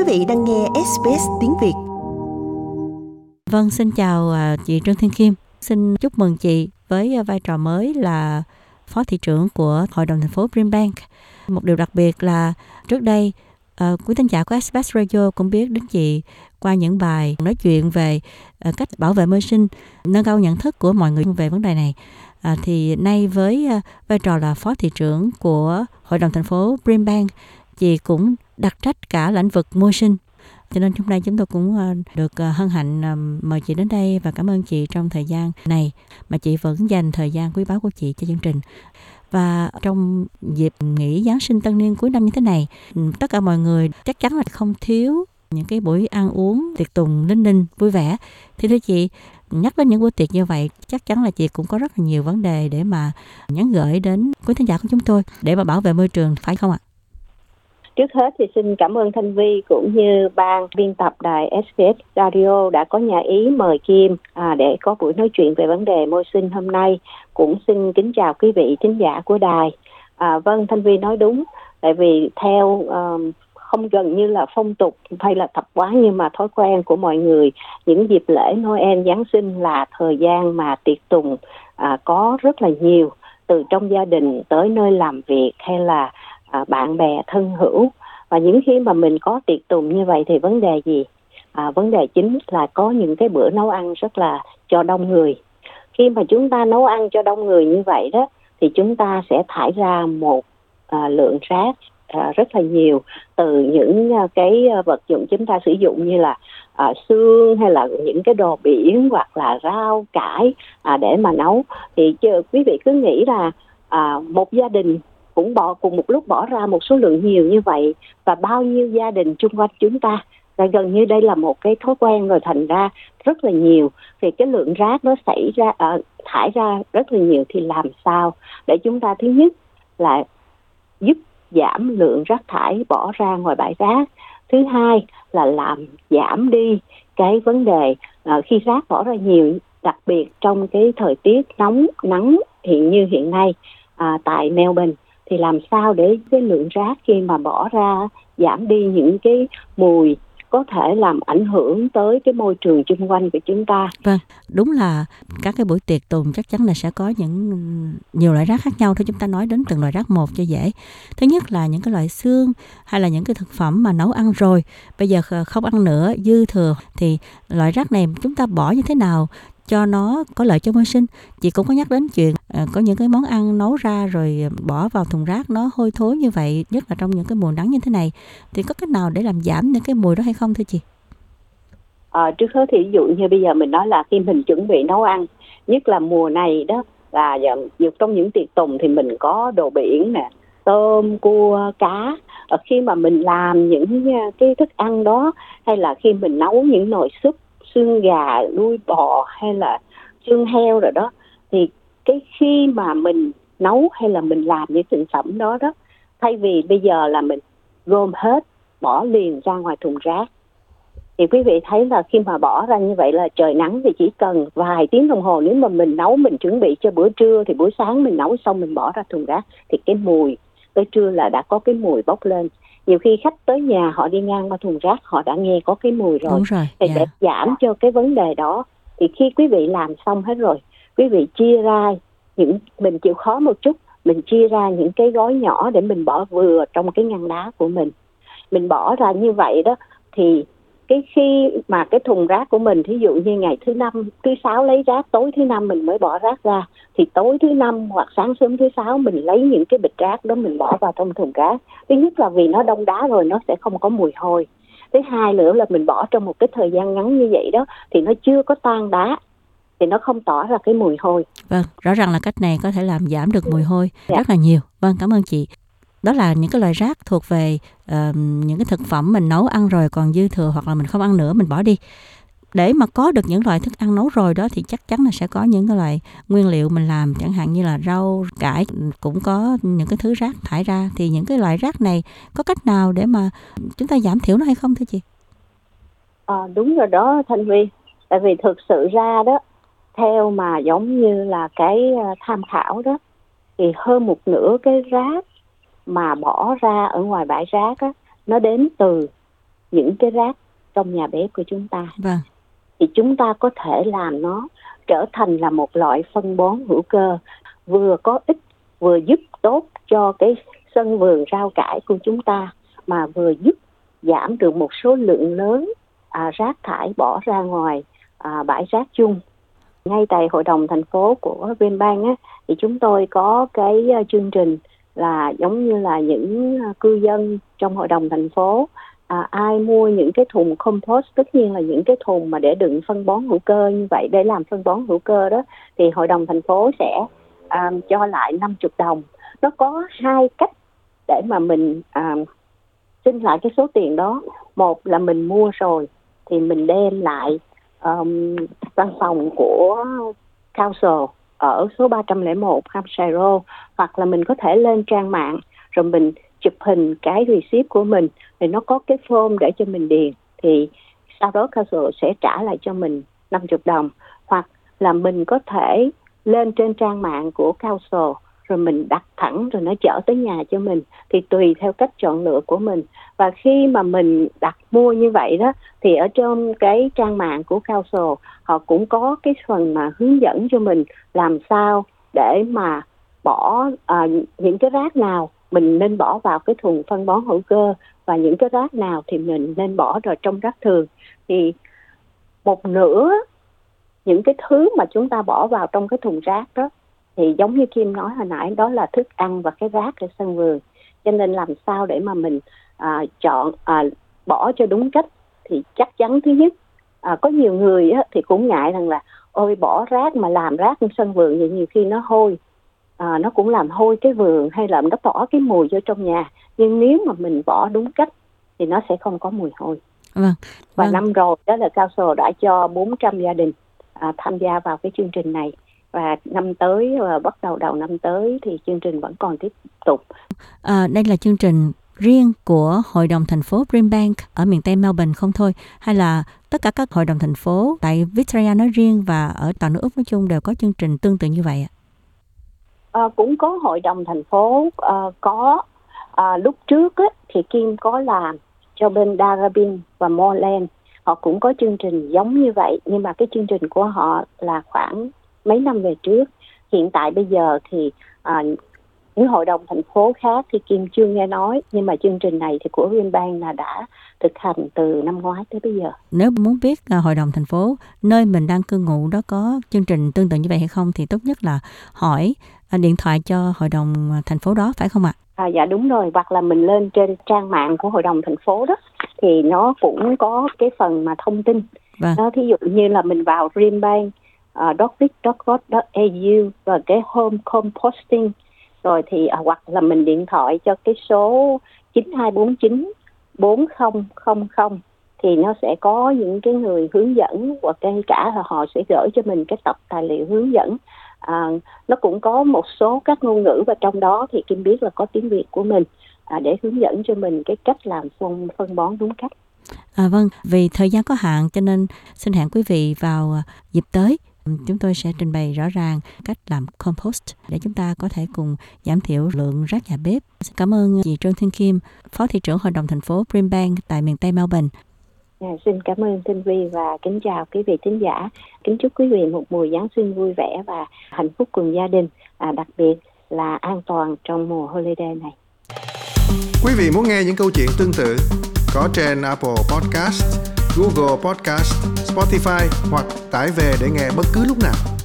vị đang nghe SBS tiếng Việt. Vâng, xin chào chị Trương Thiên Kim. Xin chúc mừng chị với vai trò mới là Phó Thị trưởng của Hội đồng thành phố Brisbane. Một điều đặc biệt là trước đây quý thính giả của SBS Radio cũng biết đến chị qua những bài nói chuyện về cách bảo vệ môi sinh, nâng cao nhận thức của mọi người về vấn đề này. Thì nay với vai trò là Phó Thị trưởng của Hội đồng thành phố Brisbane, chị cũng đặc trách cả lĩnh vực môi sinh. Cho nên hôm nay chúng tôi cũng được hân hạnh mời chị đến đây và cảm ơn chị trong thời gian này mà chị vẫn dành thời gian quý báu của chị cho chương trình. Và trong dịp nghỉ Giáng sinh Tân niên cuối năm như thế này, tất cả mọi người chắc chắn là không thiếu những cái buổi ăn uống, tiệc tùng linh ninh vui vẻ. Thì thưa chị, nhắc đến những buổi tiệc như vậy, chắc chắn là chị cũng có rất là nhiều vấn đề để mà nhắn gửi đến quý thính giả của chúng tôi để mà bảo vệ môi trường, phải không ạ? Trước hết thì xin cảm ơn Thanh Vi cũng như ban biên tập đài SBS Radio đã có nhà ý mời Kim để có buổi nói chuyện về vấn đề môi sinh hôm nay. Cũng xin kính chào quý vị thính giả của đài. Vâng, Thanh Vi nói đúng, tại vì theo không gần như là phong tục hay là tập quán nhưng mà thói quen của mọi người, những dịp lễ Noel, Giáng sinh là thời gian mà tiệc tùng có rất là nhiều, từ trong gia đình tới nơi làm việc hay là bạn bè thân hữu. Và những khi mà mình có tiệc tùng như vậy thì vấn đề gì? Vấn đề chính là có những cái bữa nấu ăn rất là cho đông người. Khi mà chúng ta nấu ăn cho đông người như vậy đó thì chúng ta sẽ thải ra một lượng rác rất là nhiều từ những cái vật dụng chúng ta sử dụng như là xương hay là những cái đồ biển hoặc là rau cải để mà nấu. Thì quý vị cứ nghĩ là một gia đình cũng cùng một lúc bỏ ra một số lượng nhiều như vậy, và bao nhiêu gia đình chung quanh chúng ta, và gần như đây là một cái thói quen rồi, thành ra rất là nhiều thì cái lượng rác nó thải ra rất là nhiều. Thì làm sao để chúng ta thứ nhất là giúp giảm lượng rác thải bỏ ra ngoài bãi rác, thứ hai là làm giảm đi cái vấn đề khi rác bỏ ra nhiều, đặc biệt trong cái thời tiết nắng như hiện nay tại Melbourne, thì làm sao để cái lượng rác khi mà bỏ ra giảm đi những cái mùi có thể làm ảnh hưởng tới cái môi trường chung quanh của chúng ta. Vâng, đúng là các cái buổi tiệc tùng chắc chắn là sẽ có nhiều loại rác khác nhau thôi. Chúng ta nói đến từng loại rác một cho dễ. Thứ nhất là những cái loại xương hay là những cái thực phẩm mà nấu ăn rồi, bây giờ không ăn nữa, dư thừa, thì loại rác này chúng ta bỏ như thế nào cho nó có lợi cho môi sinh. Chị cũng có nhắc đến chuyện có những cái món ăn nấu ra rồi bỏ vào thùng rác nó hôi thối như vậy, nhất là trong những cái mùa nắng như thế này, thì có cách nào để làm giảm những cái mùi đó hay không thưa chị? Trước hết thì ví dụ như bây giờ mình nói là khi mình chuẩn bị nấu ăn, nhất là mùa này đó, là trong những tiệc tùng thì mình có đồ biển nè, tôm, cua, cá. Khi mà mình làm những cái thức ăn đó, hay là khi mình nấu những nồi súp xương gà, đuôi bò hay là xương heo rồi đó, thì cái khi mà mình nấu hay là mình làm những thực phẩm đó đó, thay vì bây giờ là mình gom hết bỏ liền ra ngoài thùng rác, thì quý vị thấy là khi mà bỏ ra như vậy là trời nắng thì chỉ cần vài tiếng đồng hồ, nếu mà mình nấu, mình chuẩn bị cho bữa trưa thì buổi sáng mình nấu xong mình bỏ ra thùng rác thì cái mùi tới trưa là đã có cái mùi bốc lên. Nhiều khi khách tới nhà họ đi ngang qua thùng rác họ đã nghe có cái mùi rồi. Đúng rồi. Thì để giảm cho cái vấn đề đó thì khi quý vị làm xong hết rồi, quý vị chia ra mình chịu khó một chút, mình chia ra những cái gói nhỏ để mình bỏ vừa trong cái ngăn đá của mình. Mình bỏ ra như vậy đó thì cái khi mà cái thùng rác của mình, thí dụ như ngày thứ 5, thứ 6 lấy rác, tối thứ 5 mình mới bỏ rác ra, thì tối thứ 5 hoặc sáng sớm thứ 6 mình lấy những cái bịch rác đó mình bỏ vào trong thùng rác. Thứ nhất là vì nó đông đá rồi nó sẽ không có mùi hôi. Thứ hai nữa là mình bỏ trong một cái thời gian ngắn như vậy đó thì nó chưa có tan đá, thì nó không tỏ ra cái mùi hôi. Vâng, rõ ràng là cách này có thể làm giảm được mùi hôi rất là nhiều. Vâng, cảm ơn chị. Đó là những cái loại rác thuộc về những cái thực phẩm mình nấu ăn rồi còn dư thừa hoặc là mình không ăn nữa mình bỏ đi. Để mà có được những loại thức ăn nấu rồi đó thì chắc chắn là sẽ có những cái loại nguyên liệu mình làm, chẳng hạn như là rau, cải cũng có những cái thứ rác thải ra. Thì những cái loại rác này có cách nào để mà chúng ta giảm thiểu nó hay không thưa chị? Đúng rồi đó Thanh Vi. Tại vì thực sự ra đó, theo mà giống như là cái tham khảo đó, thì hơn một nửa cái rác mà bỏ ra ở ngoài bãi rác á, nó đến từ những cái rác trong nhà bếp của chúng ta. Vâng. Thì chúng ta có thể làm nó trở thành là một loại phân bón hữu cơ, vừa có ích, vừa giúp tốt cho cái sân vườn rau cải của chúng ta, mà vừa giúp giảm được một số lượng lớn rác thải bỏ ra ngoài bãi rác chung. Ngay tại hội đồng thành phố của Greenbank á, thì chúng tôi có cái chương trình là giống như là những cư dân trong hội đồng thành phố, ai mua những cái thùng compost, tất nhiên là những cái thùng mà để đựng phân bón hữu cơ như vậy, để làm phân bón hữu cơ đó, thì hội đồng thành phố sẽ cho lại 50 đồng. Nó có hai cách để mà mình xin lại cái số tiền đó. Một là mình mua rồi thì mình đem lại văn phòng của Council ở số 301 Hampshire Road, hoặc là mình có thể lên trang mạng rồi mình chụp hình cái receipt của mình, thì nó có cái form để cho mình điền, thì sau đó Council sẽ trả lại cho mình 50 đồng. Hoặc là mình có thể lên trên trang mạng của Council rồi mình đặt thẳng rồi nó chở tới nhà cho mình, thì tùy theo cách chọn lựa của mình. Và khi mà mình đặt mua như vậy đó, thì ở trong cái trang mạng của Council họ cũng có cái phần mà hướng dẫn cho mình làm sao để mà bỏ những cái rác nào mình nên bỏ vào cái thùng phân bón hữu cơ, và những cái rác nào thì mình nên bỏ vào trong rác thường. Thì một nửa những cái thứ mà chúng ta bỏ vào trong cái thùng rác đó, thì giống như Kim nói hồi nãy, đó là thức ăn và cái rác ở sân vườn. Cho nên làm sao để mà mình chọn bỏ cho đúng cách, thì chắc chắn thứ nhất, có nhiều người á, thì cũng ngại rằng là ôi bỏ rác mà làm rác trong sân vườn thì nhiều khi nó hôi, nó cũng làm hôi cái vườn, hay là nó bỏ cái mùi vô trong nhà. Nhưng nếu mà mình bỏ đúng cách thì nó sẽ không có mùi hôi. Và năm rồi đó là Council đã cho 400 gia đình tham gia vào cái chương trình này. Và năm tới, bắt đầu đầu năm tới thì chương trình vẫn còn tiếp tục. Đây là chương trình riêng của Hội đồng thành phố Greenbank ở miền Tây Melbourne không thôi, hay là tất cả các hội đồng thành phố tại Victoria nói riêng và ở toàn nước Úc nói chung đều có chương trình tương tự như vậy ạ? Cũng có hội đồng thành phố có. Lúc trước á, thì Kim có làm cho bên Darebin và Moreland, họ cũng có chương trình giống như vậy, nhưng mà cái chương trình của họ là khoảng mấy năm về trước. Hiện tại bây giờ thì những hội đồng thành phố khác thì Kim chưa nghe nói, nhưng mà chương trình này thì của Greenbank là đã thực hành từ năm ngoái tới bây giờ. Nếu muốn biết hội đồng thành phố nơi mình đang cư ngụ đó có chương trình tương tự như vậy hay không, thì tốt nhất là hỏi điện thoại cho hội đồng thành phố đó, phải không ạ? Dạ đúng rồi, hoặc là mình lên trên trang mạng của hội đồng thành phố đó, thì nó cũng có cái phần mà thông tin. Nó thí dụ như là mình vào greenbank.vic.gov.au và cái home composting, rồi thì hoặc là mình điện thoại cho cái số 9249 4000 thì nó sẽ có những cái người hướng dẫn, hoặc ngay cả là họ sẽ gửi cho mình cái tập tài liệu hướng dẫn. Nó cũng có một số các ngôn ngữ, và trong đó thì Kim biết là có tiếng Việt của mình để hướng dẫn cho mình cái cách làm phân bón đúng cách. Vâng, vì thời gian có hạn cho nên xin hẹn quý vị vào dịp tới. Chúng tôi sẽ trình bày rõ ràng cách làm compost để chúng ta có thể cùng giảm thiểu lượng rác nhà bếp. Cảm ơn chị Trương Thiên Kim, Phó Thị trưởng Hội đồng thành phố Greenbank tại miền Tây Melbourne. Xin cảm ơn Tinh Vi và kính chào quý vị thính giả. Kính chúc quý vị một mùa Giáng sinh vui vẻ và hạnh phúc cùng gia đình, đặc biệt là an toàn trong mùa holiday này. Quý vị muốn nghe những câu chuyện tương tự có trên Apple Podcast, Google Podcast, Spotify hoặc tải về để nghe bất cứ lúc nào.